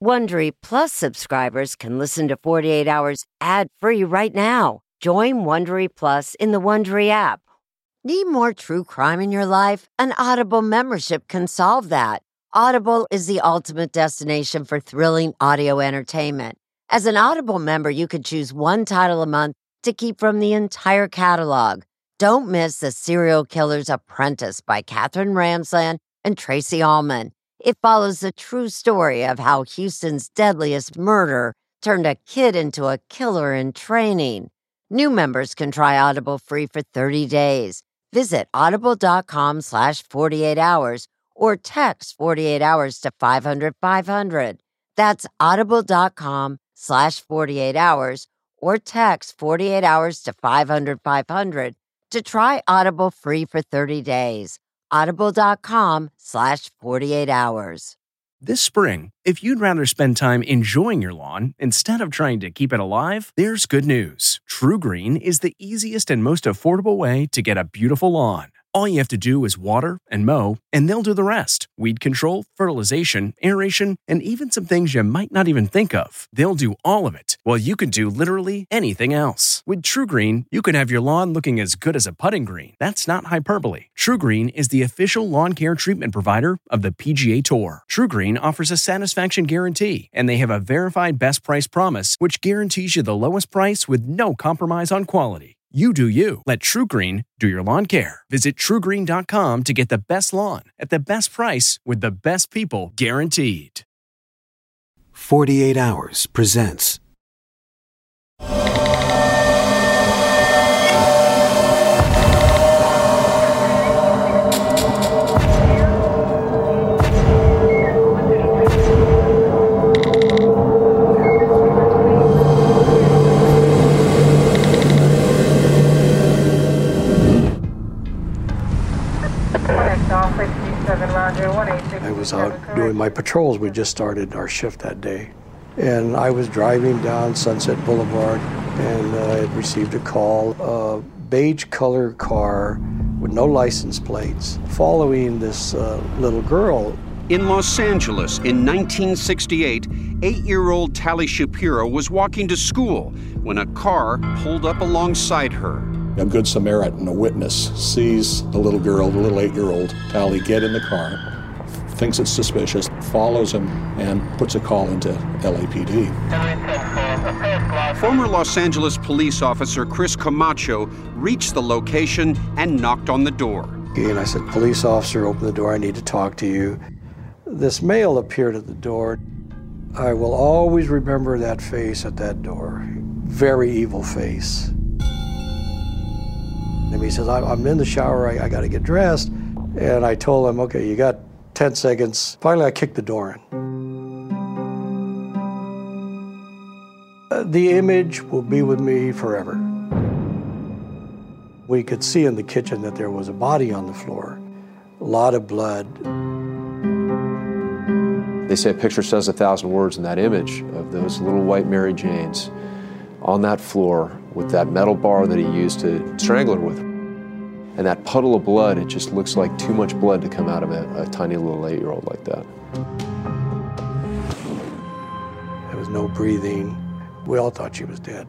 Wondery Plus subscribers can listen to 48 Hours ad-free right now. Join Wondery Plus in the Wondery app. Need more true crime in your life? An Audible membership can solve that. Audible is the ultimate destination for thrilling audio entertainment. As an Audible member, you can choose one title a month to keep from the entire catalog. Don't miss The Serial Killer's Apprentice by Katherine Ramsland and Tracy Ullman. It follows the true story of how Houston's deadliest murder turned a kid into a killer in training. New members can try Audible free for 30 days. Visit audible.com/48 hours or text 48 hours to 500-500. That's audible.com/48 hours or text 48 hours to 500-500 to try Audible free for 30 days. Audible.com/48 hours. This spring, if you'd rather spend time enjoying your lawn instead of trying to keep it alive, there's good news. True Green is the easiest and most affordable way to get a beautiful lawn. All you have to do is water and mow, and they'll do the rest. Weed control, fertilization, aeration, and even some things you might not even think of. They'll do all of it, while you can do literally anything else. With True Green, you can have your lawn looking as good as a putting green. That's not hyperbole. True Green is the official lawn care treatment provider of the PGA Tour. True Green offers a satisfaction guarantee, and they have a verified best price promise, which guarantees you the lowest price with no compromise on quality. You do you. Let True Green do your lawn care. Visit TrueGreen.com to get the best lawn at the best price with the best people guaranteed. 48 Hours presents I was out doing my patrols. We just started our shift that day. And I was driving down Sunset Boulevard, and I had received a call, a beige color car with no license plates, following this little girl. In Los Angeles in 1968, 8-year-old Tally Shapiro was walking to school when a car pulled up alongside her. A good Samaritan, a witness, sees the little girl, the little 8-year-old Tally, get in the car, thinks it's suspicious, follows him, and puts a call into LAPD. Former Los Angeles police officer Chris Camacho reached the location and knocked on the door. And I said, "Police officer, open the door, I need to talk to you." This male appeared at the door. I will always remember that face at that door. Very evil face. And he says, I'm in the shower, I got to get dressed. And I told him, okay, you got 10 seconds. Finally, I kicked the door in. The image will be with me forever. We could see in the kitchen that there was a body on the floor, a lot of blood. They say a picture says 1,000 words, and that image of those little white Mary Janes on that floor with that metal bar that he used to strangle her with. And that puddle of blood, it just looks like too much blood to come out of a tiny little 8-year-old like that. There was no breathing. We all thought she was dead.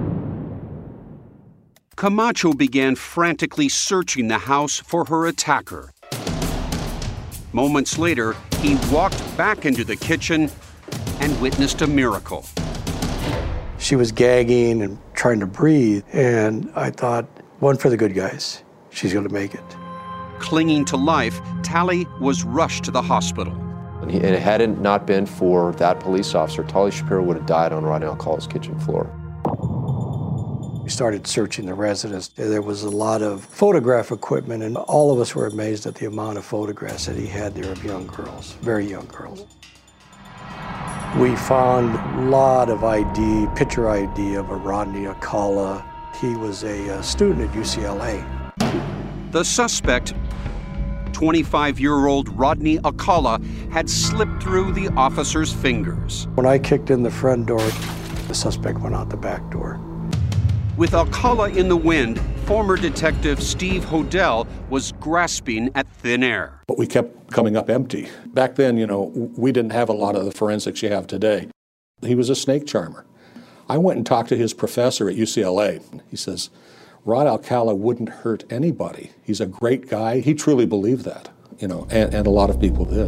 Camacho began frantically searching the house for her attacker. Moments later, he walked back into the kitchen and witnessed a miracle. She was gagging and trying to breathe, and I thought, one for the good guys. She's going to make it. Clinging to life, Tally was rushed to the hospital. And it hadn't not been for that police officer, Tally Shapiro would have died on Rodney Alcala's kitchen floor. We started searching the residence. There was a lot of photograph equipment, and all of us were amazed at the amount of photographs that he had there of young girls, very young girls. We found a lot of ID, picture ID of a Rodney Alcala. He was a student at UCLA. The suspect, 25-year-old Rodney Alcala, had slipped through the officer's fingers. When I kicked in the front door, the suspect went out the back door. With Alcala in the wind, former detective Steve Hodel was grasping at thin air. But we kept coming up empty. Back then, we didn't have a lot of the forensics you have today. He was a snake charmer. I went and talked to his professor at UCLA. He says, Rod Alcala wouldn't hurt anybody. He's a great guy. He truly believed that, and a lot of people did.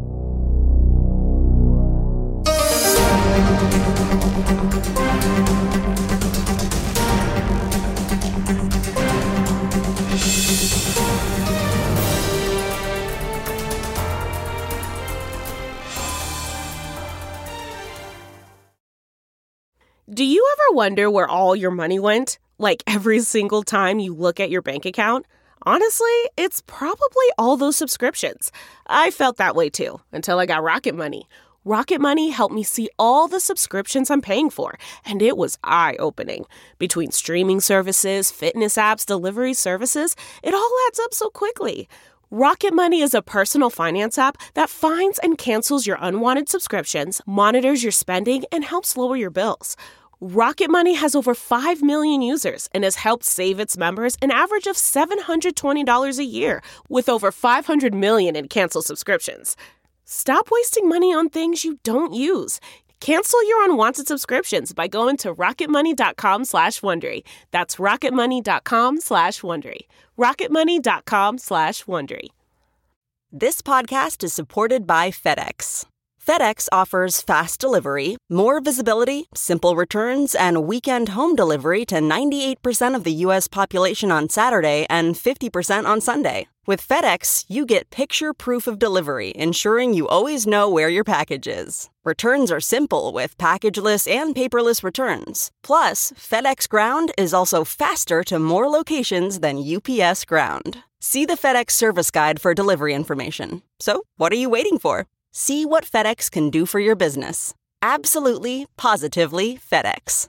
Do you ever wonder where all your money went? Like every single time you look at your bank account? Honestly, it's probably all those subscriptions. I felt that way too, until I got Rocket Money. Rocket Money helped me see all the subscriptions I'm paying for, and it was eye-opening. Between streaming services, fitness apps, delivery services, it all adds up so quickly. Rocket Money is a personal finance app that finds and cancels your unwanted subscriptions, monitors your spending, and helps lower your bills. Rocket Money has over 5 million users and has helped save its members an average of $720 a year, with over 500 million in canceled subscriptions. Stop wasting money on things you don't use. Cancel your unwanted subscriptions by going to rocketmoney.com/Wondery. That's rocketmoney.com/Wondery. rocketmoney.com/Wondery. This podcast is supported by FedEx. FedEx offers fast delivery, more visibility, simple returns, and weekend home delivery to 98% of the U.S. population on Saturday and 50% on Sunday. With FedEx, you get picture proof of delivery, ensuring you always know where your package is. Returns are simple with packageless and paperless returns. Plus, FedEx Ground is also faster to more locations than UPS Ground. See the FedEx service guide for delivery information. So, what are you waiting for? See what FedEx can do for your business. Absolutely, positively FedEx.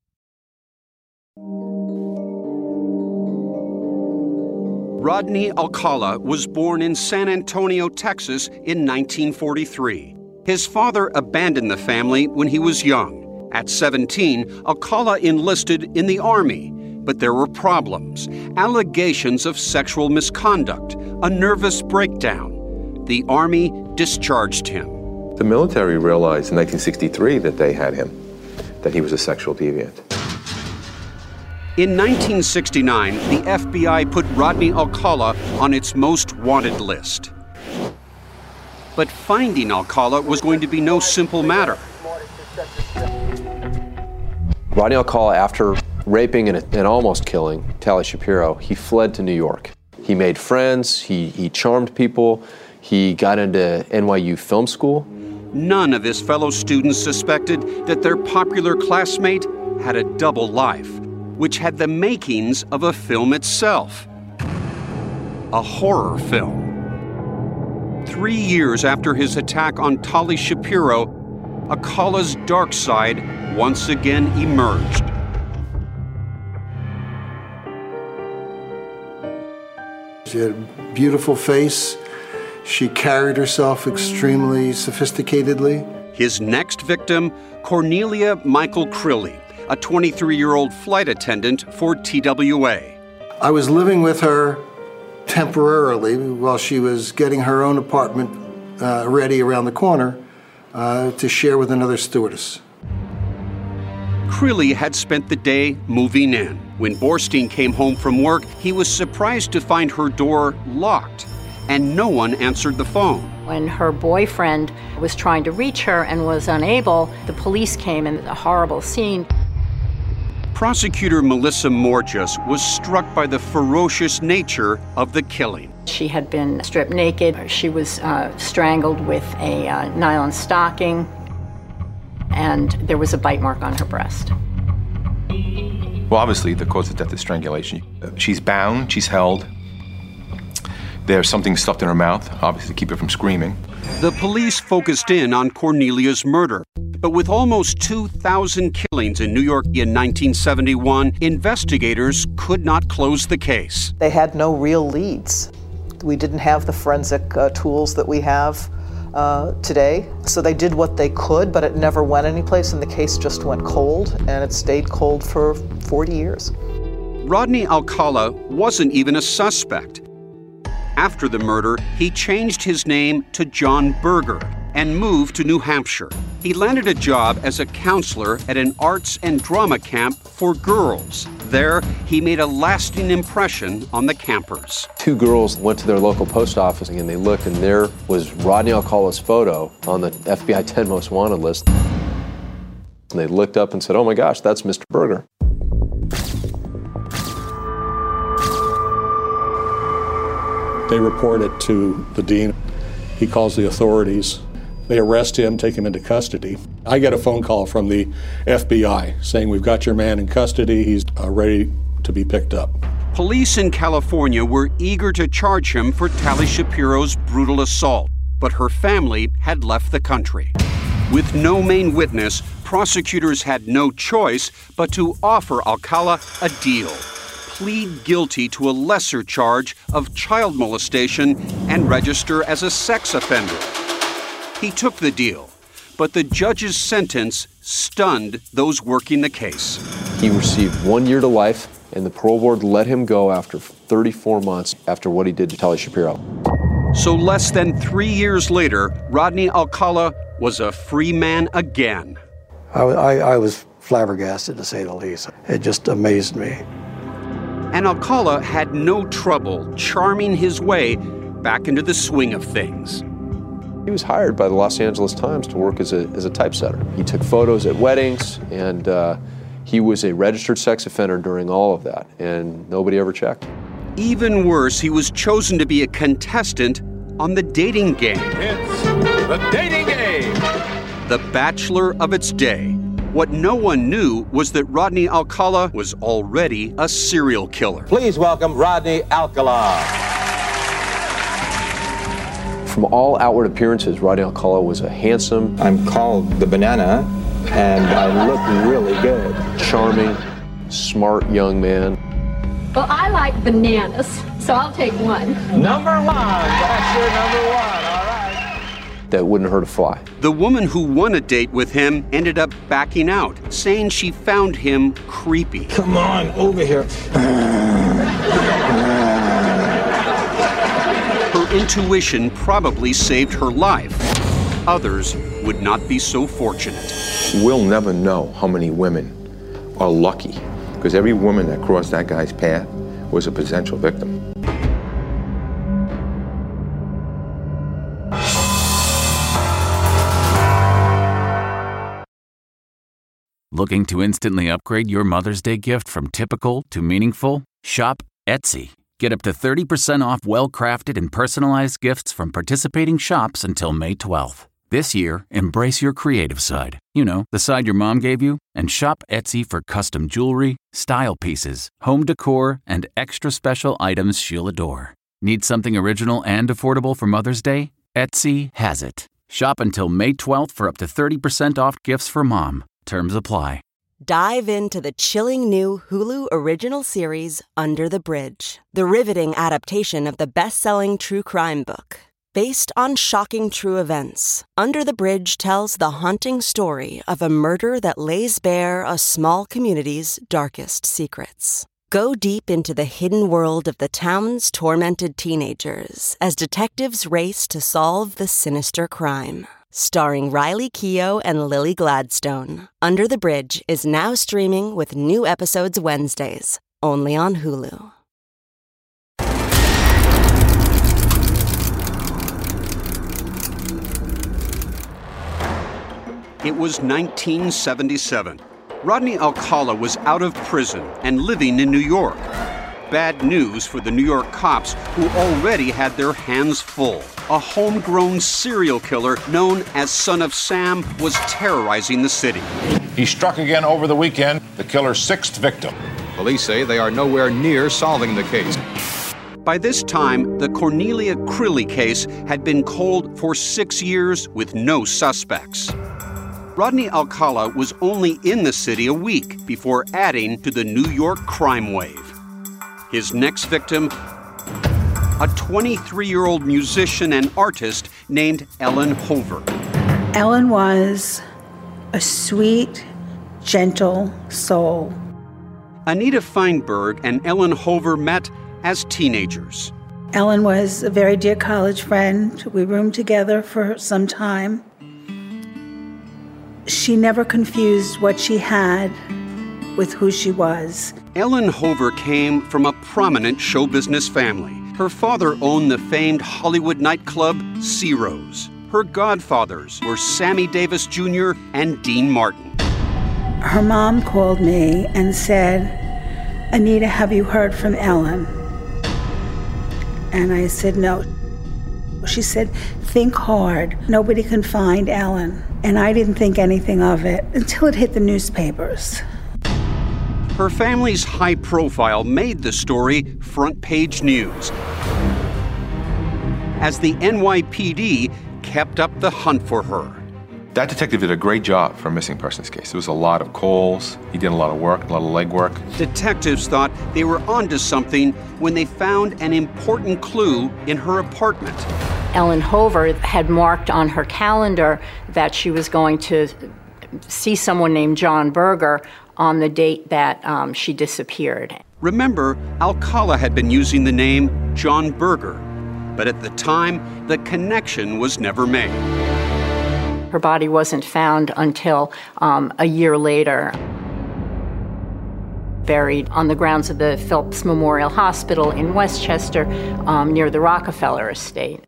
Rodney Alcala was born in San Antonio, Texas in 1943. His father abandoned the family when he was young. At 17, Alcala enlisted in the Army, but there were problems, allegations of sexual misconduct, a nervous breakdown. The Army discharged him. The military realized in 1963 that they had him, that he was a sexual deviant. In 1969, the FBI put Rodney Alcala on its most wanted list. But finding Alcala was going to be no simple matter. Rodney Alcala, after raping and almost killing Tali Shapiro, he fled to New York. He made friends, he charmed people, he got into NYU Film School. None of his fellow students suspected that their popular classmate had a double life, which had the makings of a film itself. A horror film. 3 years after his attack on Tali Shapiro, Alcala's dark side once again emerged. She had a beautiful face. She carried herself extremely sophisticatedly. His next victim, Cornelia Michael Crilly, a 23-year-old flight attendant for TWA. I was living with her temporarily while she was getting her own apartment ready around the corner to share with another stewardess. Crilly had spent the day moving in. When Borstein came home from work, he was surprised to find her door locked, and no one answered the phone. When her boyfriend was trying to reach her and was unable, the police came in a horrible scene. Prosecutor Melissa Morges was struck by the ferocious nature of the killing. She had been stripped naked. She was strangled with a nylon stocking, and there was a bite mark on her breast. Well, obviously, the cause of death is strangulation. She's bound, she's held. There's something stuffed in her mouth, obviously to keep her from screaming. The police focused in on Cornelia's murder. But with almost 2,000 killings in New York in 1971, investigators could not close the case. They had no real leads. We didn't have the forensic tools that we have today. So they did what they could, but it never went anyplace, and the case just went cold, and it stayed cold for 40 years. Rodney Alcala wasn't even a suspect. After the murder, he changed his name to John Berger and moved to New Hampshire. He landed a job as a counselor at an arts and drama camp for girls. There, he made a lasting impression on the campers. Two girls went to their local post office and they looked, and there was Rodney Alcala's photo on the FBI 10 Most Wanted list. And they looked up and said, "Oh my gosh, that's Mr. Berger." They report it to the dean. He calls the authorities. They arrest him, take him into custody. I get a phone call from the FBI saying, "We've got your man in custody. He's ready to be picked up." Police in California were eager to charge him for Tali Shapiro's brutal assault, but her family had left the country. With no main witness, prosecutors had no choice but to offer Alcala a deal: plead guilty to a lesser charge of child molestation and register as a sex offender. He took the deal, but the judge's sentence stunned those working the case. He received 1 year to life, and the parole board let him go after 34 months after what he did to Tali Shapiro. So less than 3 years later, Rodney Alcala was a free man again. I was flabbergasted, to say the least. It just amazed me. And Alcala had no trouble charming his way back into the swing of things. He was hired by the Los Angeles Times to work as a typesetter. He took photos at weddings, and he was a registered sex offender during all of that, and nobody ever checked. Even worse, he was chosen to be a contestant on The Dating Game. It's The Dating Game! The Bachelor of its day. What no one knew was that Rodney Alcala was already a serial killer. Please welcome Rodney Alcala. From all outward appearances, Rodney Alcala was a handsome... I'm called the Banana, and I look really good. Charming, smart young man. Well, I like bananas, so I'll take one. Number one, that's your number one, all right. That wouldn't hurt a fly. The woman who won a date with him ended up backing out, saying she found him creepy. Come on, over here. Her intuition probably saved her life. Others would not be so fortunate. We'll never know how many women are lucky, because every woman that crossed that guy's path was a potential victim. Looking to instantly upgrade your Mother's Day gift from typical to meaningful? Shop Etsy. Get up to 30% off well-crafted and personalized gifts from participating shops until May 12th. This year, embrace your creative side. You know, the side your mom gave you. And shop Etsy for custom jewelry, style pieces, home decor, and extra special items she'll adore. Need something original and affordable for Mother's Day? Etsy has it. Shop until May 12th for up to 30% off gifts for mom. Terms apply. Dive into the chilling new Hulu original series, Under the Bridge, the riveting adaptation of the best-selling true crime book. Based on shocking true events, Under the Bridge tells the haunting story of a murder that lays bare a small community's darkest secrets. Go deep into the hidden world of the town's tormented teenagers as detectives race to solve the sinister crime. Starring Riley Keough and Lily Gladstone, Under the Bridge is now streaming with new episodes Wednesdays, only on Hulu. It was 1977. Rodney Alcala was out of prison and living in New York. Bad news for the New York cops, who already had their hands full. A homegrown serial killer known as Son of Sam was terrorizing the city. He struck again over the weekend, the killer's sixth victim. Police say they are nowhere near solving the case. By this time, the Cornelia Crilly case had been cold for 6 years with no suspects. Rodney Alcala was only in the city a week before adding to the New York crime wave. His next victim, a 23-year-old musician and artist named Ellen Hover. Ellen was a sweet, gentle soul. Anita Feinberg and Ellen Hover met as teenagers. Ellen was a very dear college friend. We roomed together for some time. She never confused what she had with who she was. Ellen Hover came from a prominent show business family. Her father owned the famed Hollywood nightclub Ciro's. Her godfathers were Sammy Davis Jr. and Dean Martin. Her mom called me and said, "Anita, have you heard from Ellen?" And I said, "No." She said, "Think hard. Nobody can find Ellen." And I didn't think anything of it until it hit the newspapers. Her family's high profile made the story front page news as the NYPD kept up the hunt for her. That detective did a great job for a missing persons case. There was a lot of calls. He did a lot of work, a lot of legwork. Detectives thought they were onto something when they found an important clue in her apartment. Ellen Hover had marked on her calendar that she was going to see someone named John Berger on the date that she disappeared. Remember, Alcala had been using the name John Berger, but at the time, the connection was never made. Her body wasn't found until a year later, buried on the grounds of the Phelps Memorial Hospital in Westchester, near the Rockefeller estate.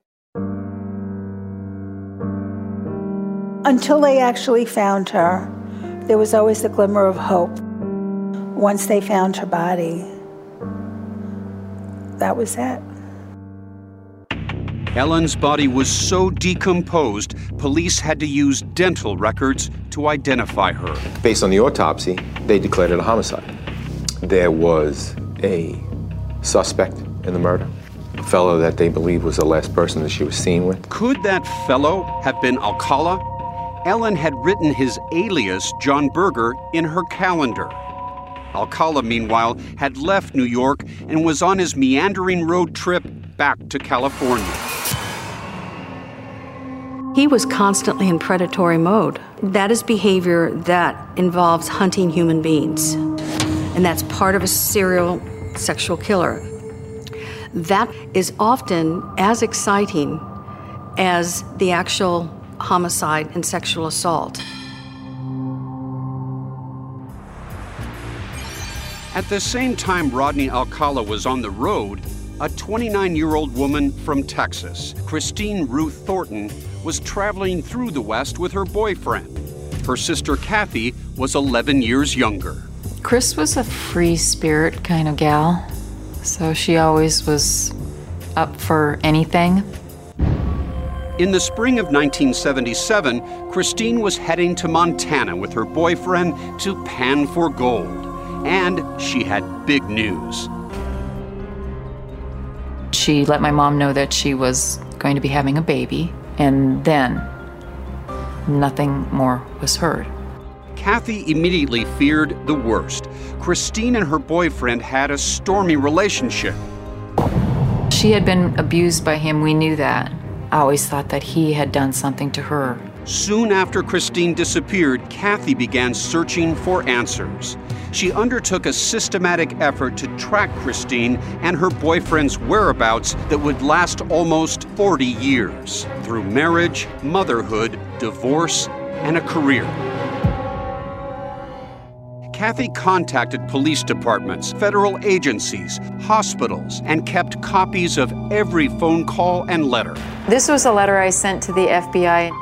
Until they actually found her, there was always the glimmer of hope. Once they found her body, that was it. Ellen's body was so decomposed, police had to use dental records to identify her. Based on the autopsy, they declared it a homicide. There was a suspect in the murder, a fellow that they believed was the last person that she was seen with. Could that fellow have been Alcala? Ellen had written his alias, John Berger, in her calendar. Alcala, meanwhile, had left New York and was on his meandering road trip back to California. He was constantly in predatory mode. That is behavior that involves hunting human beings. And that's part of a serial sexual killer. That is often as exciting as the actual homicide and sexual assault. At the same time Rodney Alcala was on the road, a 29-year-old woman from Texas, Christine Ruth Thornton, was traveling through the West with her boyfriend. Her sister Kathy was 11 years younger. Chris was a free spirit kind of gal, so she always was up for anything. In the spring of 1977, Christine was heading to Montana with her boyfriend to pan for gold. And she had big news. She let my mom know that she was going to be having a baby, and then nothing more was heard. Kathy immediately feared the worst. Christine and her boyfriend had a stormy relationship. She had been abused by him, we knew that. I always thought that he had done something to her. Soon after Christine disappeared, Kathy began searching for answers. She undertook a systematic effort to track Christine and her boyfriend's whereabouts that would last almost 40 years through marriage, motherhood, divorce, and a career. Kathy contacted police departments, federal agencies, hospitals, and kept copies of every phone call and letter. This was a letter I sent to the FBI.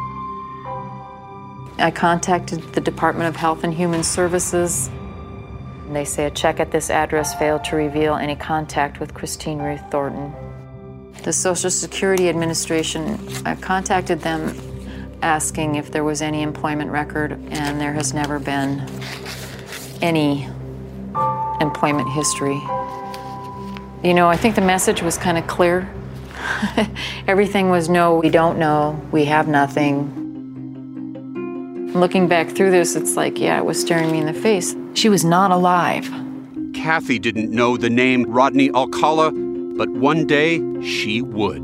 I contacted the Department of Health and Human Services. They say a check at this address failed to reveal any contact with Christine Ruth Thornton. The Social Security Administration, I contacted them asking if there was any employment record, and there has never been any employment history. You know, I think the message was kind of clear. Everything was no, we don't know, we have nothing. Looking back through this, it's like, yeah, it was staring me in the face. She was not alive. Kathy didn't know the name Rodney Alcala, but one day she would.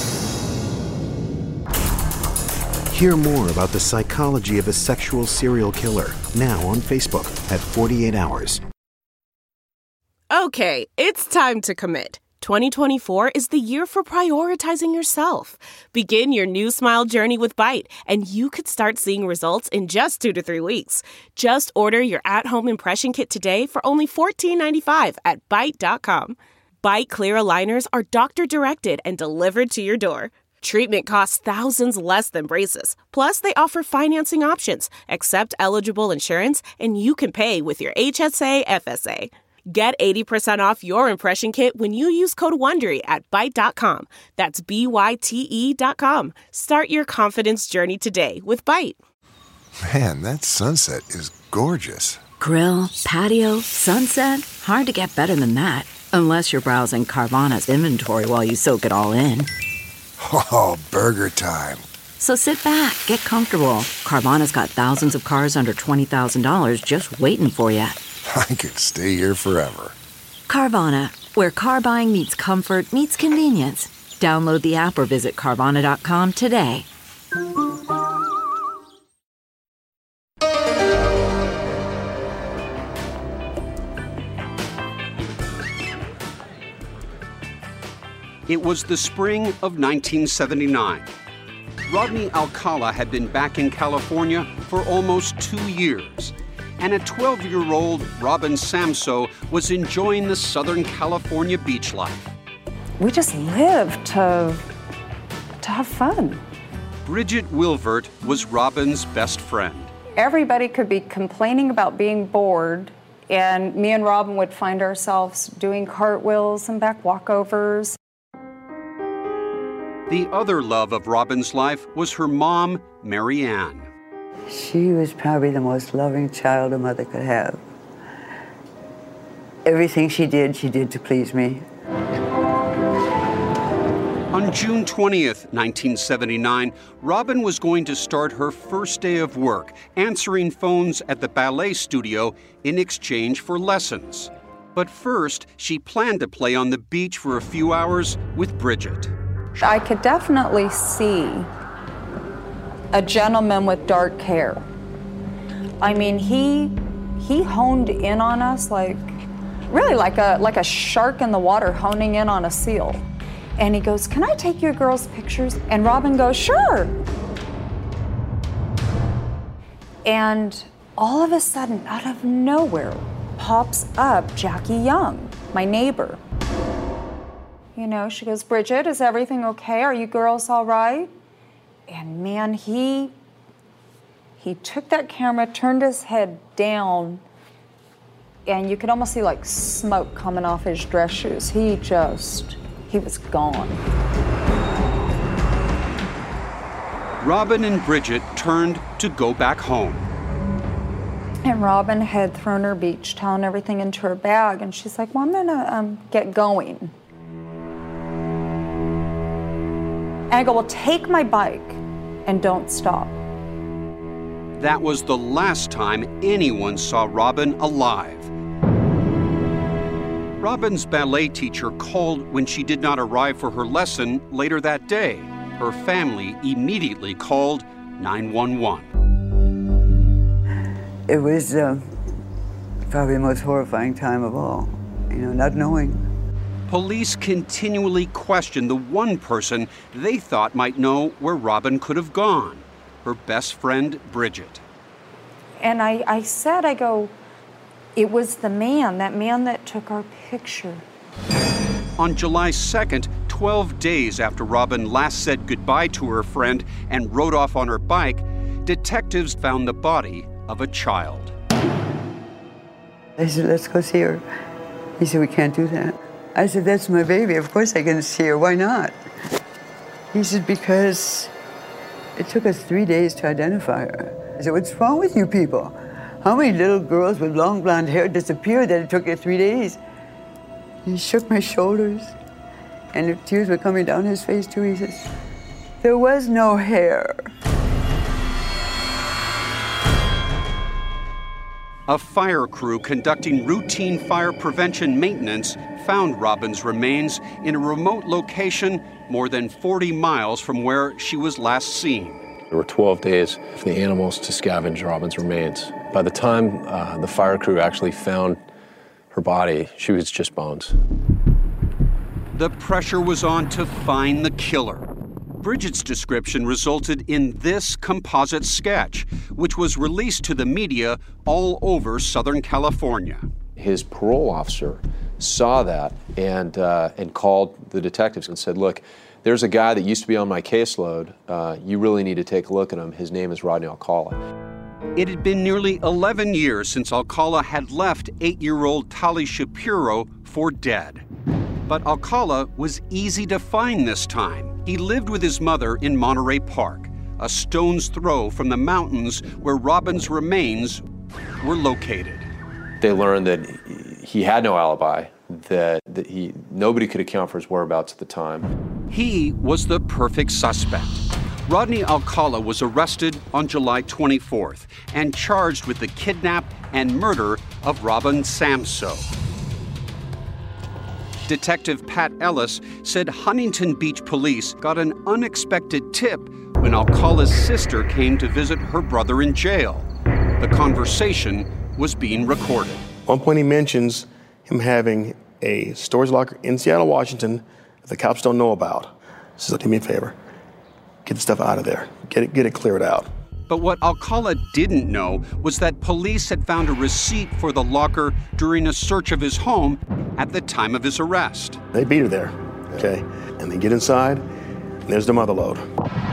Hear more about the psychology of a sexual serial killer now on Facebook at 48 Hours. Okay, it's time to commit. 2024 is the year for prioritizing yourself. Begin your new smile journey with Byte, and you could start seeing results in just 2 to 3 weeks. Just order your at-home impression kit today for only $14.95 at Byte.com. Byte Clear aligners are doctor-directed and delivered to your door. Treatment costs thousands less than braces. Plus, they offer financing options, accept eligible insurance, and you can pay with your HSA FSA. Get 80% off your impression kit when you use code WONDERY at Byte.com. That's BYTE.com. Start your confidence journey today with Byte. Man, that sunset is gorgeous. Grill, patio, sunset. Hard to get better than that. Unless you're browsing Carvana's inventory while you soak it all in. Oh, burger time. So sit back, get comfortable. Carvana's got thousands of cars under $20,000 just waiting for you. I could stay here forever. Carvana, where car buying meets comfort meets convenience. Download the app or visit Carvana.com today. It was the spring of 1979. Rodney Alcala had been back in California for almost 2 years. And a 12-year-old Robin Samsoe was enjoying the Southern California beach life. We just lived to have fun. Bridget Wilvert was Robin's best friend. Everybody could be complaining about being bored, and me and Robin would find ourselves doing cartwheels and back walkovers. The other love of Robin's life was her mom, Mary Ann. She was probably the most loving child a mother could have. Everything she did to please me. On June 20th, 1979, Robin was going to start her first day of work, answering phones at the ballet studio in exchange for lessons. But first, she planned to play on the beach for a few hours with Bridget. I could definitely see a gentleman with dark hair. I mean, he honed in on us like a shark in the water honing in on a seal. And he goes, "Can I take your girls' pictures?" And Robin goes, "Sure." And all of a sudden, out of nowhere, pops up Jackie Young, my neighbor. You know, she goes, "Bridget, is everything okay? Are you girls all right?" And man, he took that camera, turned his head down, and you could almost see like smoke coming off his dress shoes. He was gone. Robin and Bridget turned to go back home. And Robin had thrown her beach towel and everything into her bag, and she's like, "Well, I'm gonna get going." And I go, "Well, take my bike and don't stop." That was the last time anyone saw Robin alive. Robin's ballet teacher called when she did not arrive for her lesson later that day. Her family immediately called 911. It was probably the most horrifying time of all, not knowing. Police continually questioned the one person they thought might know where Robin could have gone, her best friend, Bridget. And I said, it was that man that took our picture. On July 2nd, 12 days after Robin last said goodbye to her friend and rode off on her bike, detectives found the body of a child. I said, "Let's go see her." He said, "We can't do that." I said, "That's my baby. Of course I can see her. Why not?" He said, "Because it took us 3 days to identify her." I said, "What's wrong with you people? How many little girls with long blonde hair disappeared that it took you 3 days?" He shook my shoulders, and the tears were coming down his face too. He says, "There was no hair." A fire crew conducting routine fire prevention maintenance found Robin's remains in a remote location more than 40 miles from where she was last seen. There were 12 days for the animals to scavenge Robin's remains. By the time the fire crew actually found her body, she was just bones. The pressure was on to find the killer. Bridget's description resulted in this composite sketch, which was released to the media all over Southern California. His parole officer saw that and called the detectives and said, look, there's a guy that used to be on my caseload. You really need to take a look at him. His name is Rodney Alcala. It had been nearly 11 years since Alcala had left 8-year-old Tali Shapiro for dead. But Alcala was easy to find this time. He lived with his mother in Monterey Park, a stone's throw from the mountains where Robin's remains were located. They learned that he had no alibi, that nobody could account for his whereabouts at the time. He was the perfect suspect. Rodney Alcala was arrested on July 24th and charged with the kidnap and murder of Robin Samsoe. Detective Pat Ellis said Huntington Beach police got an unexpected tip when Alcala's sister came to visit her brother in jail. The conversation was being recorded. At one point he mentions him having a storage locker in Seattle, Washington that the cops don't know about. He says, do me a favor, get the stuff out of there, get it cleared out. But what Alcala didn't know was that police had found a receipt for the locker during a search of his home at the time of his arrest. They beat her there, okay? And they get inside, and there's the mother lode.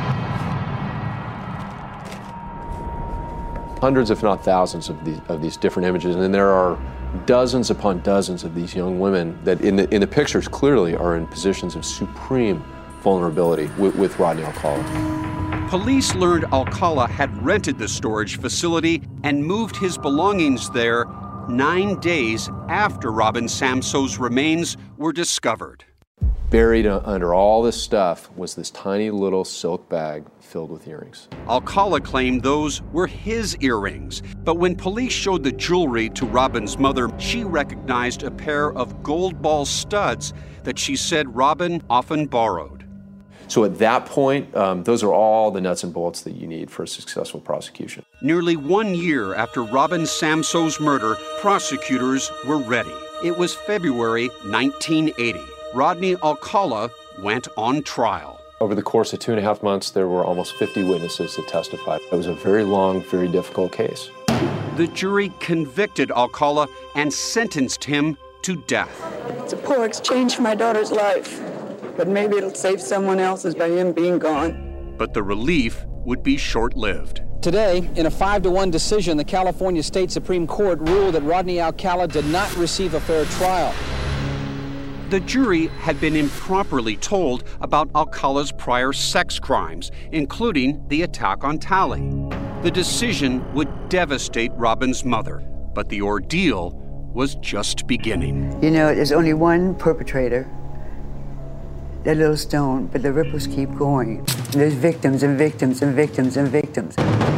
Hundreds, if not thousands, of these different images, and then there are dozens upon dozens of these young women that in the pictures clearly are in positions of supreme vulnerability with Rodney Alcala. Police learned Alcala had rented the storage facility and moved his belongings there 9 days after Robin Samsoe's remains were discovered. Buried under all this stuff was this tiny little silk bag filled with earrings. Alcala claimed those were his earrings, but when police showed the jewelry to Robin's mother, she recognized a pair of gold ball studs that she said Robin often borrowed. So at that point, those are all the nuts and bolts that you need for a successful prosecution. Nearly 1 year after Robin Samsoe's murder, prosecutors were ready. It was February 1980. Rodney Alcala went on trial. Over the course of 2.5 months, there were almost 50 witnesses that testified. It was a very long, very difficult case. The jury convicted Alcala and sentenced him to death. It's a poor exchange for my daughter's life, but maybe it'll save someone else's by him being gone. But the relief would be short-lived. Today, in a 5-1 decision, the California State Supreme Court ruled that Rodney Alcala did not receive a fair trial. The jury had been improperly told about Alcala's prior sex crimes, including the attack on Tali. The decision would devastate Robin's mother, but the ordeal was just beginning. You know, there's only one perpetrator, that little stone, but the ripples keep going. There's victims and victims and victims and victims.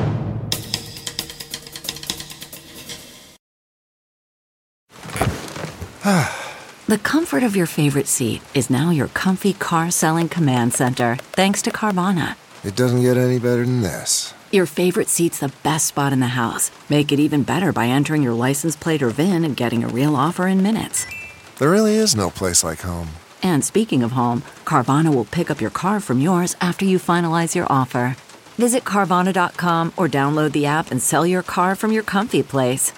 The comfort of your favorite seat is now your comfy car selling command center, thanks to Carvana. It doesn't get any better than this. Your favorite seat's the best spot in the house. Make it even better by entering your license plate or VIN and getting a real offer in minutes. There really is no place like home. And speaking of home, Carvana will pick up your car from yours after you finalize your offer. Visit Carvana.com or download the app and sell your car from your comfy place.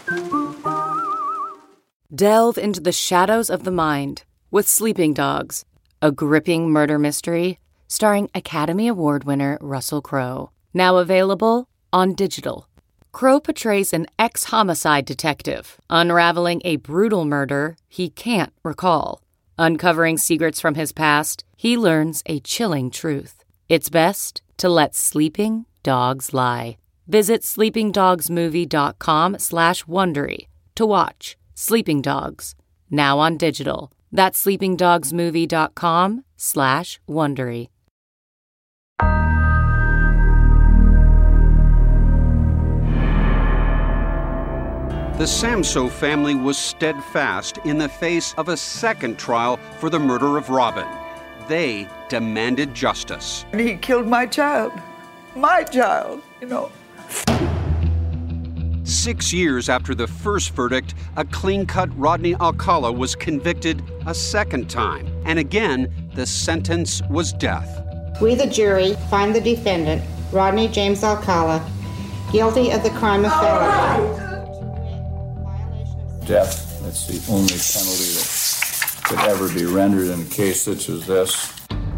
Delve into the shadows of the mind with Sleeping Dogs, a gripping murder mystery starring Academy Award winner Russell Crowe. Now available on digital. Crowe portrays an ex-homicide detective unraveling a brutal murder he can't recall. Uncovering secrets from his past, he learns a chilling truth. It's best to let sleeping dogs lie. Visit sleepingdogsmovie.com/Wondery to watch Sleeping Dogs, now on digital. That's sleepingdogsmovie.com/Wondery. The Samsoe family was steadfast in the face of a second trial for the murder of Robin. They demanded justice. He killed my child, you know. 6 years after the first verdict, a clean-cut Rodney Alcala was convicted a second time. And again, the sentence was death. We, the jury, find the defendant, Rodney James Alcala, guilty of the crime of felony. Death. That's the only penalty that could ever be rendered in a case such as this.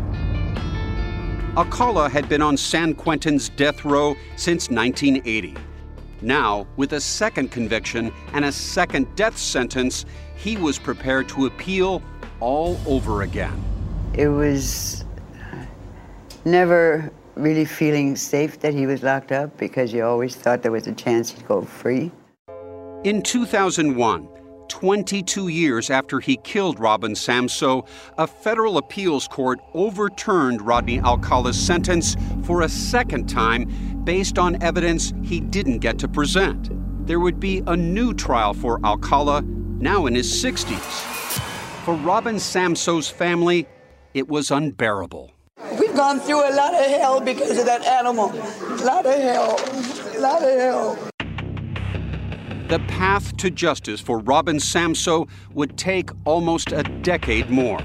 Alcala had been on San Quentin's death row since 1980. Now, with a second conviction and a second death sentence, he was prepared to appeal all over again. It was never really feeling safe that he was locked up because you always thought there was a chance he'd go free. In 2001, 22 years after he killed Robin Samsoe, a federal appeals court overturned Rodney Alcala's sentence for a second time based on evidence he didn't get to present. There would be a new trial for Alcala, now in his 60s. For Robin Samsoe's family, it was unbearable. We've gone through a lot of hell because of that animal. A lot of hell. A lot of hell. The path to justice for Robin Samsoe would take almost a decade more.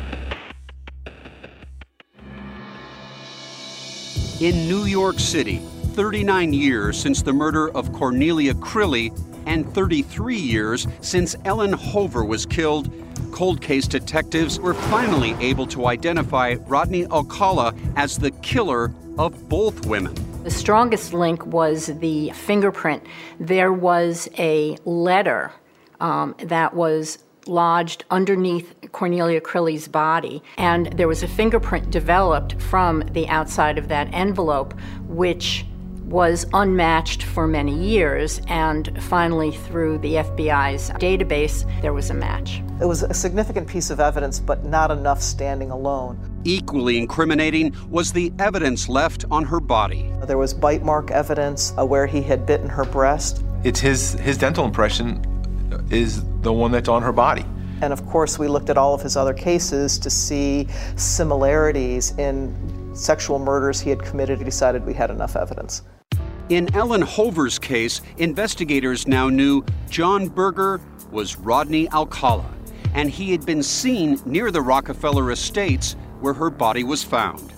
In New York City, 39 years since the murder of Cornelia Crilly and 33 years since Ellen Hover was killed, cold case detectives were finally able to identify Rodney Alcala as the killer of both women. The strongest link was the fingerprint. There was a letter that was lodged underneath Cornelia Crilly's body, and there was a fingerprint developed from the outside of that envelope, which was unmatched for many years, and finally through the FBI's database, there was a match. It was a significant piece of evidence, but not enough standing alone. Equally incriminating was the evidence left on her body. There was bite mark evidence where he had bitten her breast. It's his dental impression is the one that's on her body. And of course, we looked at all of his other cases to see similarities in sexual murders he had committed. We decided we had enough evidence. In Ellen Hover's case, investigators now knew John Berger was Rodney Alcala, and he had been seen near the Rockefeller Estates where her body was found.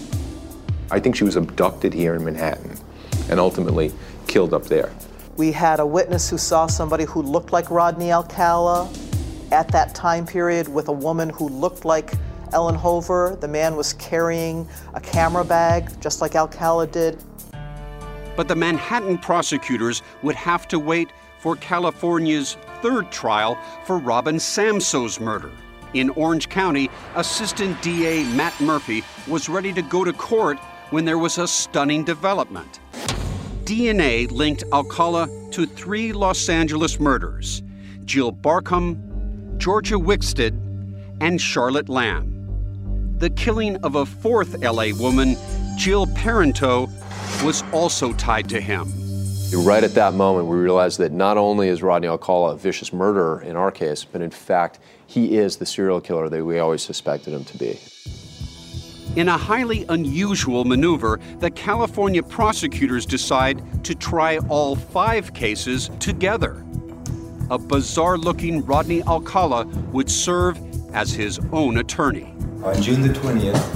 I think she was abducted here in Manhattan and ultimately killed up there. We had a witness who saw somebody who looked like Rodney Alcala at that time period with a woman who looked like Ellen Hover. The man was carrying a camera bag, just like Alcala did. But the Manhattan prosecutors would have to wait for California's third trial for Robin Samsoe's murder. In Orange County, Assistant DA Matt Murphy was ready to go to court when there was a stunning development. DNA linked Alcala to 3 Los Angeles murders: Jill Barkham, Georgia Wickstead, and Charlotte Lamb. The killing of a 4th LA woman, Jill Parenteau, was also tied to him. Right at that moment, we realized that not only is Rodney Alcala a vicious murderer in our case, but in fact, he is the serial killer that we always suspected him to be. In a highly unusual maneuver, the California prosecutors decide to try all 5 cases together. A bizarre-looking Rodney Alcala would serve as his own attorney. On June the 20th,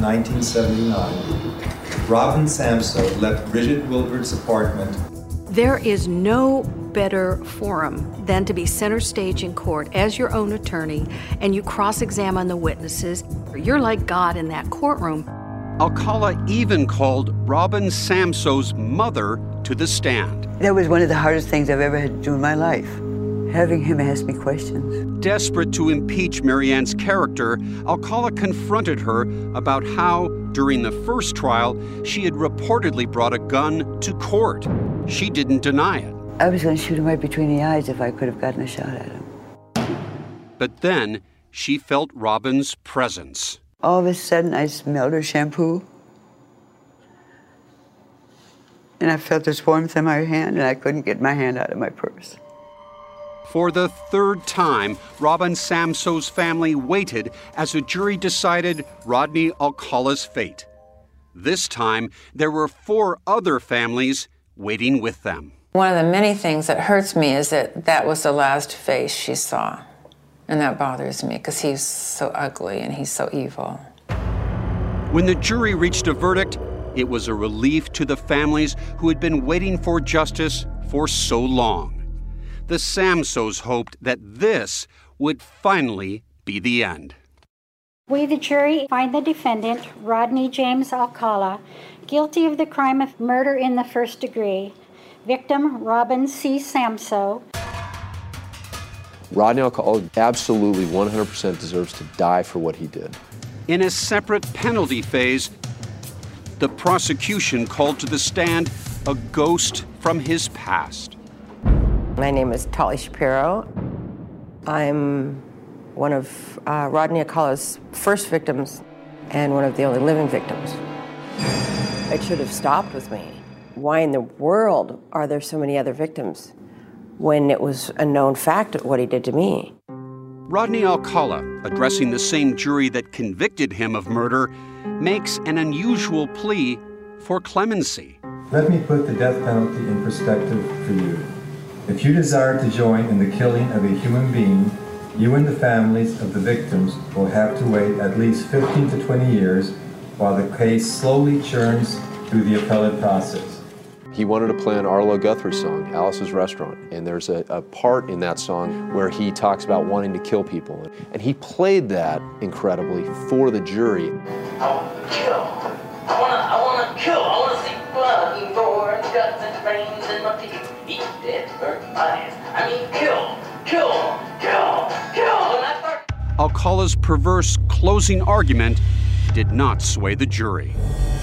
1979, Robin Samsoe left Bridget Wilbert's apartment. There is no better forum than to be center stage in court as your own attorney, and you cross-examine the witnesses. You're like God in that courtroom. Alcala even called Robin Samsoe's mother to the stand. That was one of the hardest things I've ever had to do in my life, having him ask me questions. Desperate to impeach Marianne's character, Alcala confronted her about how, during the first trial, she had reportedly brought a gun to court. She didn't deny it. I was going to shoot him right between the eyes if I could have gotten a shot at him. But then she felt Robin's presence. All of a sudden, I smelled her shampoo. And I felt this warmth in my hand, and I couldn't get my hand out of my purse. For the 3rd time, Robin Samsoe's family waited as a jury decided Rodney Alcala's fate. This time, there were 4 other families waiting with them. One of the many things that hurts me is that that was the last face she saw. And that bothers me because he's so ugly and he's so evil. When the jury reached a verdict, it was a relief to the families who had been waiting for justice for so long. The Samsos hoped that this would finally be the end. We, the jury, find the defendant, Rodney James Alcala, guilty of the crime of murder in the first degree. Victim, Robin C. Samso. Rodney Alcala absolutely 100% deserves to die for what he did. In a separate penalty phase, the prosecution called to the stand a ghost from his past. My name is Tali Shapiro. I'm one of Rodney Alcala's first victims and one of the only living victims. It should have stopped with me. Why in the world are there so many other victims when it was a known fact what he did to me? Rodney Alcala, addressing the same jury that convicted him of murder, makes an unusual plea for clemency. Let me put the death penalty in perspective for you. If you desire to join in the killing of a human being, you and the families of the victims will have to wait at least 15 to 20 years while the case slowly churns through the appellate process. He wanted to play an Arlo Guthrie song, Alice's Restaurant, and there's a part in that song where he talks about wanting to kill people. And he played that incredibly for the jury. I want to kill. I want to kill. I want to see blood and gore and guts and veins and my teeth. Eat dead, burnt bodies. I mean, kill. Alcala's perverse closing argument did not sway the jury.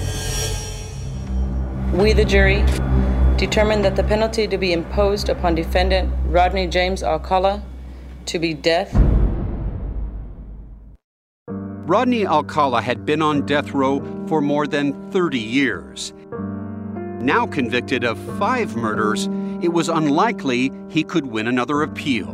We, the jury, determine that the penalty to be imposed upon defendant Rodney James Alcala to be death. Rodney Alcala had been on death row for more than 30 years. Now convicted of 5 murders, it was unlikely he could win another appeal.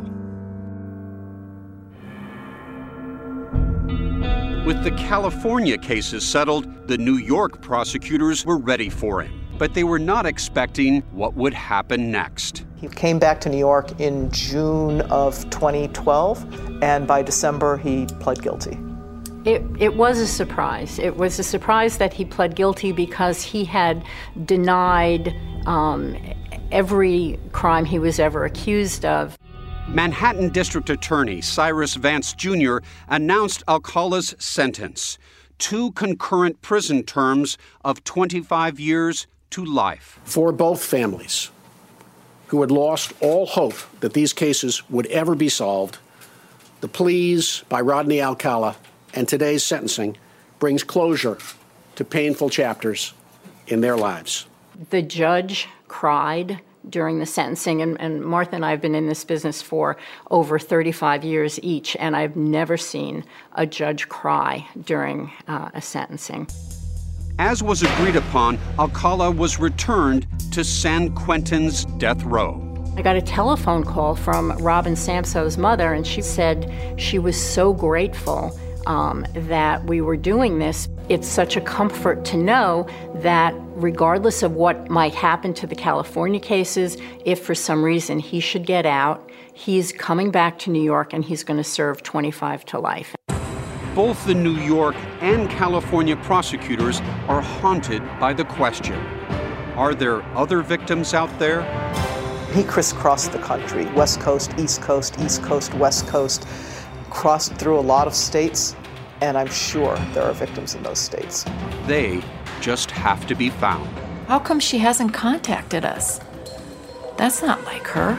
With the California cases settled, the New York prosecutors were ready for him, but they were not expecting what would happen next. He came back to New York in June of 2012, and by December he pled guilty. It was a surprise. It was a surprise that he pled guilty because he had denied every crime he was ever accused of. Manhattan District Attorney Cyrus Vance Jr. announced Alcala's sentence, 2 concurrent prison terms of 25 years to life. For both families who had lost all hope that these cases would ever be solved, the pleas by Rodney Alcala and today's sentencing brings closure to painful chapters in their lives. The judge cried during the sentencing, and Martha and I have been in this business for over 35 years each, and I've never seen a judge cry during a sentencing. As was agreed upon, Alcala was returned to San Quentin's death row. I got a telephone call from Robin Samso's mother, and she said she was so grateful that we were doing this. It's such a comfort to know that regardless of what might happen to the California cases, if for some reason he should get out, he's coming back to New York and he's going to serve 25 to life. Both the New York and California prosecutors are haunted by the question, are there other victims out there? He crisscrossed the country, West Coast, East Coast, West Coast, crossed through a lot of states, and I'm sure there are victims in those states. They just have to be found. How come she hasn't contacted us? That's not like her.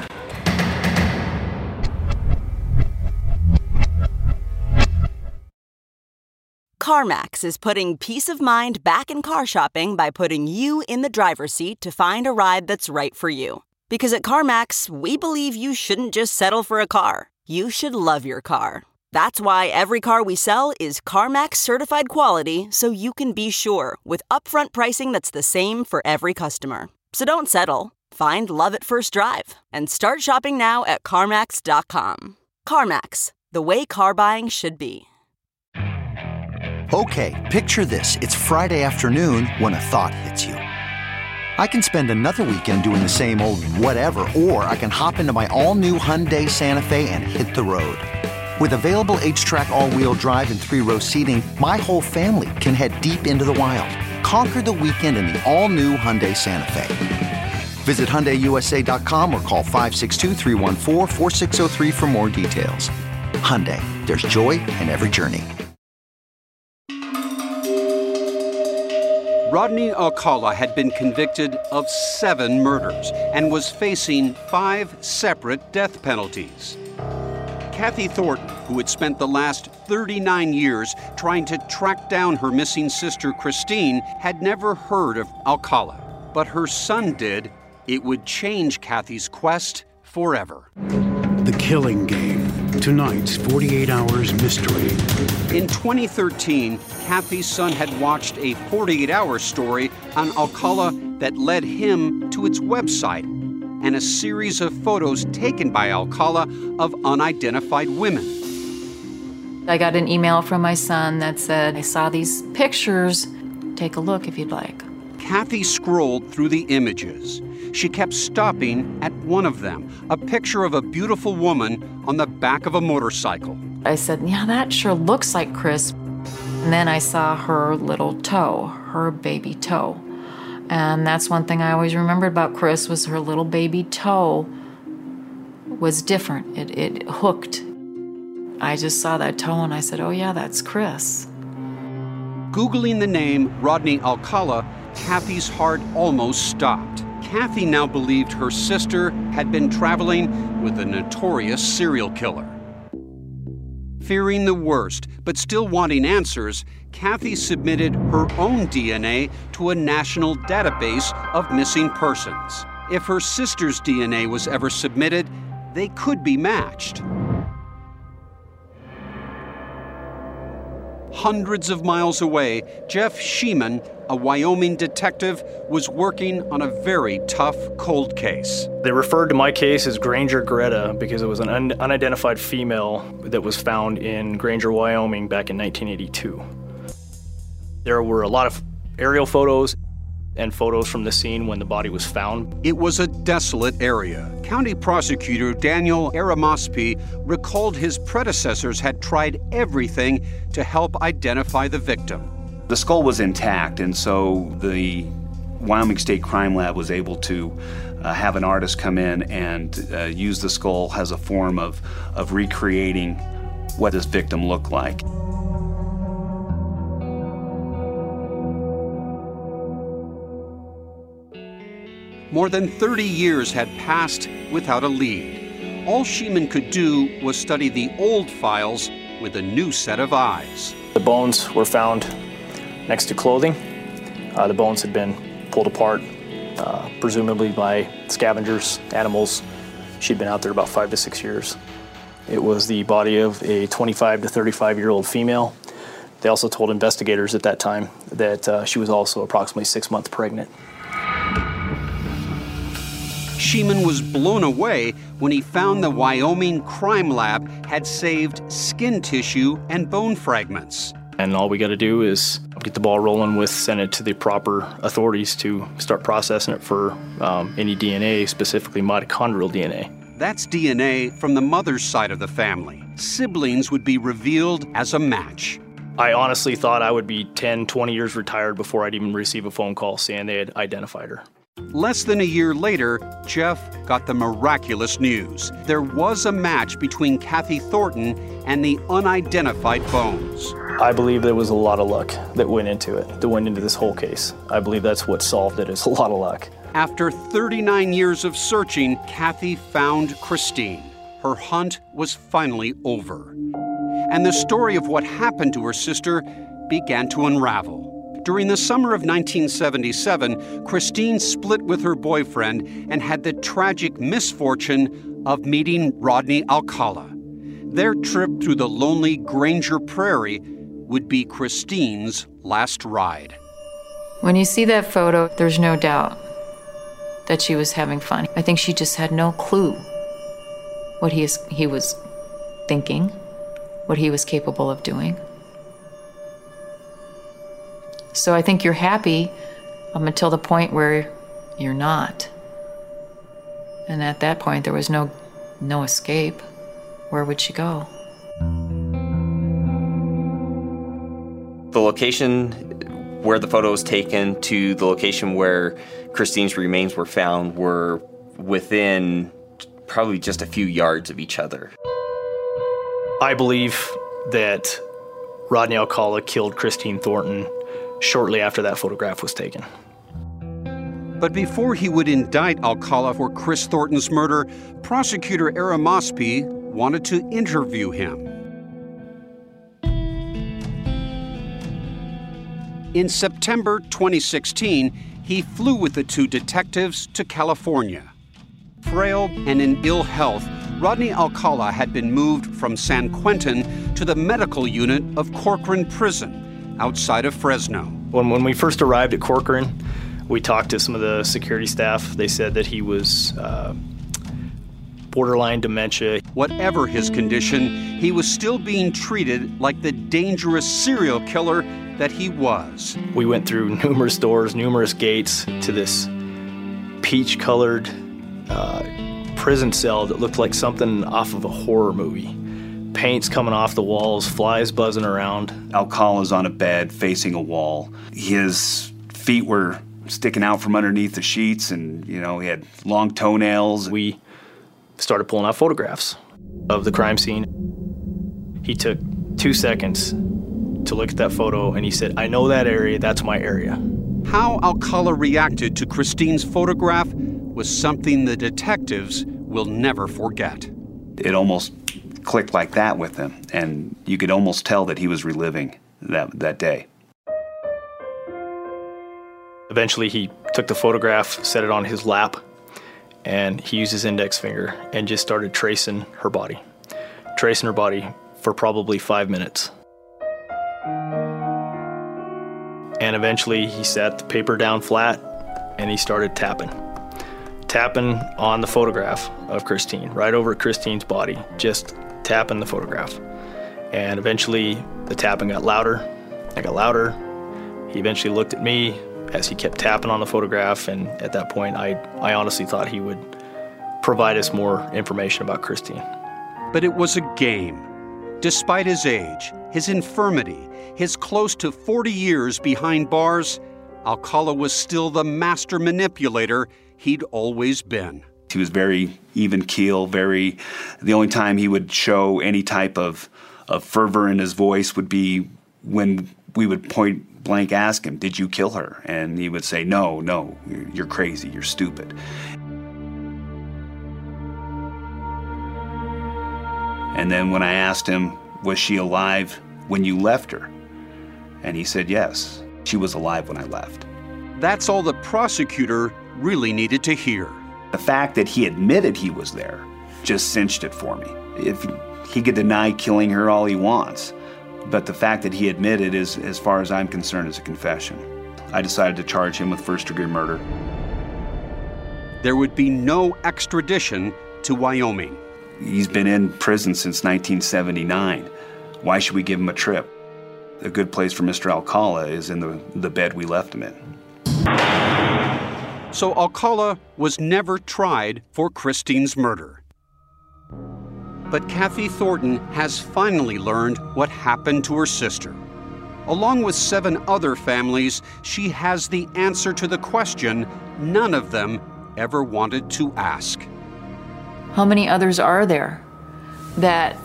CarMax is putting peace of mind back in car shopping by putting you in the driver's seat to find a ride that's right for you. Because at CarMax, we believe you shouldn't just settle for a car. You should love your car. That's why every car we sell is CarMax certified quality, so you can be sure with upfront pricing that's the same for every customer. So don't settle. Find love at first drive and start shopping now at CarMax.com. CarMax, the way car buying should be. Okay, picture this. It's Friday afternoon when a thought hits you. I can spend another weekend doing the same old whatever, or I can hop into my all-new Hyundai Santa Fe and hit the road. With available H-Track all-wheel drive and 3-row seating, my whole family can head deep into the wild. Conquer the weekend in the all-new Hyundai Santa Fe. Visit HyundaiUSA.com or call 562-314-4603 for more details. Hyundai, there's joy in every journey. Rodney Alcala had been convicted of 7 murders and was facing 5 separate death penalties. Kathy Thornton, who had spent the last 39 years trying to track down her missing sister Christine, had never heard of Alcala. But her son did. It would change Kathy's quest forever. The Killing Game. Tonight's 48 Hours Mystery. In 2013, Kathy's son had watched a 48-hour story on Alcala that led him to its website and a series of photos taken by Alcala of unidentified women. I got an email from my son that said, I saw these pictures. Take a look if you'd like. Kathy scrolled through the images. She kept stopping at one of them, a picture of a beautiful woman on the back of a motorcycle. I said, yeah, that sure looks like Chris. And then I saw her little toe, her baby toe. And that's one thing I always remembered about Chris was her little baby toe was different. It hooked. I just saw that toe and I said, oh yeah, that's Chris. Googling the name Rodney Alcala, Kathy's heart almost stopped. Kathy now believed her sister had been traveling with a notorious serial killer. Fearing the worst, but still wanting answers, Kathy submitted her own DNA to a national database of missing persons. If her sister's DNA was ever submitted, they could be matched. Hundreds of miles away, Jeff Sheeman, a Wyoming detective, was working on a very tough cold case. They referred to my case as Granger Greta because it was an unidentified female that was found in Granger, Wyoming back in 1982. There were a lot of aerial photos and photos from the scene when the body was found. It was a desolate area. County Prosecutor Daniel Aramospi recalled his predecessors had tried everything to help identify the victim. The skull was intact, and so the Wyoming State Crime Lab was able to have an artist come in and use the skull as a form of recreating what this victim looked like. More than 30 years had passed without a lead. All Sheeman could do was study the old files with a new set of eyes. The bones were found next to clothing. The bones had been pulled apart, presumably by scavengers, animals. She'd been out there about 5 to 6 years. It was the body of a 25 to 35-year-old female. They also told investigators at that time that she was also approximately 6 months pregnant. Sheeman was blown away when he found the Wyoming Crime Lab had saved skin tissue and bone fragments. And all we got to do is get the ball rolling with, send it to the proper authorities to start processing it for any DNA, specifically mitochondrial DNA. That's DNA from the mother's side of the family. Siblings would be revealed as a match. I honestly thought I would be 10, 20 years retired before I'd even receive a phone call saying they had identified her. Less than a year later, Jeff got the miraculous news. There was a match between Kathy Thornton and the unidentified bones. I believe there was a lot of luck that went into it, that went into this whole case. I believe that's what solved it, is a lot of luck. After 39 years of searching, Kathy found Christine. Her hunt was finally over. And the story of what happened to her sister began to unravel. During the summer of 1977, Christine split with her boyfriend and had the tragic misfortune of meeting Rodney Alcala. Their trip through the lonely Granger Prairie would be Christine's last ride. When you see that photo, there's no doubt that she was having fun. I think she just had no clue what he was thinking, what he was capable of doing. So I think you're happy until the point where you're not. And at that point, there was no escape. Where would she go? The location where the photo was taken to the location where Christine's remains were found were within probably just a few yards of each other. I believe that Rodney Alcala killed Christine Thornton shortly after that photograph was taken. But before he would indict Alcala for Chris Thornton's murder, prosecutor Era Mosby wanted to interview him. In September 2016, he flew with the two detectives to California. Frail and in ill health, Rodney Alcala had been moved from San Quentin to the medical unit of Corcoran Prison outside of Fresno. When we first arrived at Corcoran, we talked to some of the security staff. They said that he was borderline dementia. Whatever his condition, he was still being treated like the dangerous serial killer that he was. We went through numerous doors, numerous gates to this peach-colored prison cell that looked like something off of a horror movie. Paint's coming off the walls, flies buzzing around. Alcala's on a bed facing a wall. His feet were sticking out from underneath the sheets, and he had long toenails. We started pulling out photographs of the crime scene. He took 2 seconds to look at that photo and he said, "I know that area, that's my area." How Alcala reacted to Christine's photograph was something the detectives will never forget. It almost clicked like that with him, and you could almost tell that he was reliving that day. Eventually he took the photograph, set it on his lap, and he used his index finger and just started tracing her body for probably 5 minutes. And eventually he sat the paper down flat and he started tapping on the photograph of Christine, right over Christine's body, just tapping the photograph. And eventually the tapping got louder. It got louder. He eventually looked at me as he kept tapping on the photograph, and at that point I honestly thought he would provide us more information about Christine. But it was a game. Despite his age, his infirmity, his close to 40 years behind bars, Alcala was still the master manipulator he'd always been. He was very even keel, the only time he would show any type of fervor in his voice would be when we would point blank ask him, "Did you kill her?" And he would say, no, you're crazy, you're stupid. And then when I asked him, was she alive when you left her? And he said, yes, she was alive when I left. That's all the prosecutor really needed to hear. The fact that he admitted he was there just cinched it for me. If he could deny killing her all he wants, but the fact that he admitted is, as far as I'm concerned, is a confession. I decided to charge him with first-degree murder. There would be no extradition to Wyoming. He's been in prison since 1979. Why should we give him a trip? A good place for Mr. Alcala is in the bed we left him in. So Alcala was never tried for Christine's murder. But Kathy Thornton has finally learned what happened to her sister. Along with 7 other families, she has the answer to the question none of them ever wanted to ask. How many others are there that,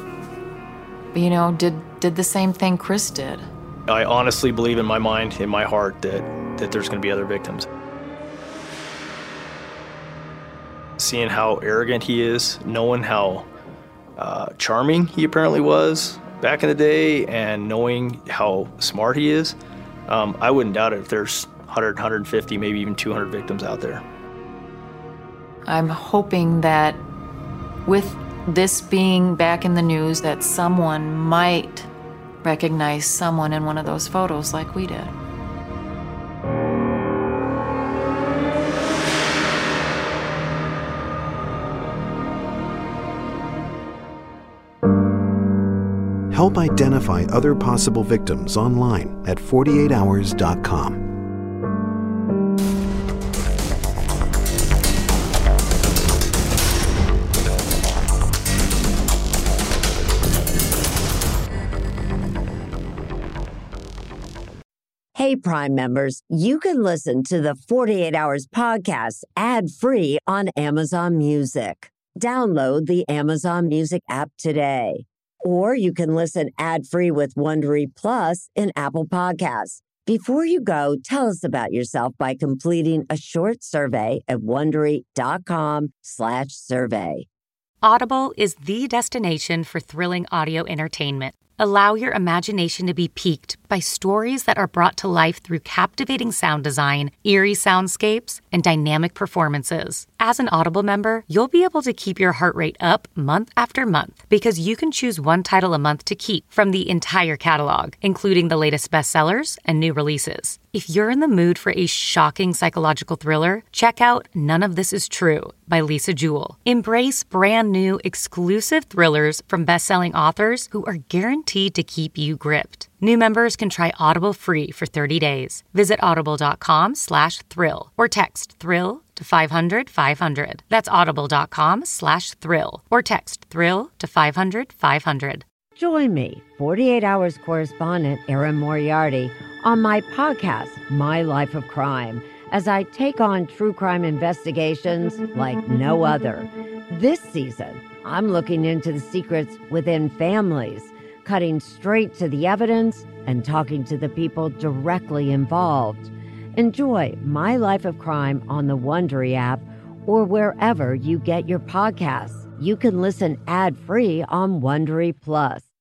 did the same thing Chris did? I honestly believe in my mind, in my heart, that there's going to be other victims. Seeing how arrogant he is, knowing how charming he apparently was back in the day, and knowing how smart he is, I wouldn't doubt it if there's 100, 150, maybe even 200 victims out there. I'm hoping that with this being back in the news, that someone might recognize someone in one of those photos like we did. Help identify other possible victims online at 48hours.com. Hey, Prime members, you can listen to the 48 Hours podcast ad-free on Amazon Music. Download the Amazon Music app today. Or you can listen ad-free with Wondery Plus in Apple Podcasts. Before you go, tell us about yourself by completing a short survey at Wondery.com/survey. Audible is the destination for thrilling audio entertainment. Allow your imagination to be piqued by stories that are brought to life through captivating sound design, eerie soundscapes, and dynamic performances. As an Audible member, you'll be able to keep your heart rate up month after month because you can choose one title a month to keep from the entire catalog, including the latest bestsellers and new releases. If you're in the mood for a shocking psychological thriller, check out None of This Is True by Lisa Jewell. Embrace brand new, exclusive thrillers from best-selling authors who are guaranteed to keep you gripped. New members can try Audible free for 30 days. Visit audible.com/thrill or text thrill to 500-500. That's audible.com/thrill or text thrill to 500-500. Join me, 48 Hours correspondent Erin Moriarty, on my podcast, My Life of Crime, as I take on true crime investigations like no other. This season, I'm looking into the secrets within families, cutting straight to the evidence and talking to the people directly involved. Enjoy My Life of Crime on the Wondery app or wherever you get your podcasts. You can listen ad-free on Wondery Plus.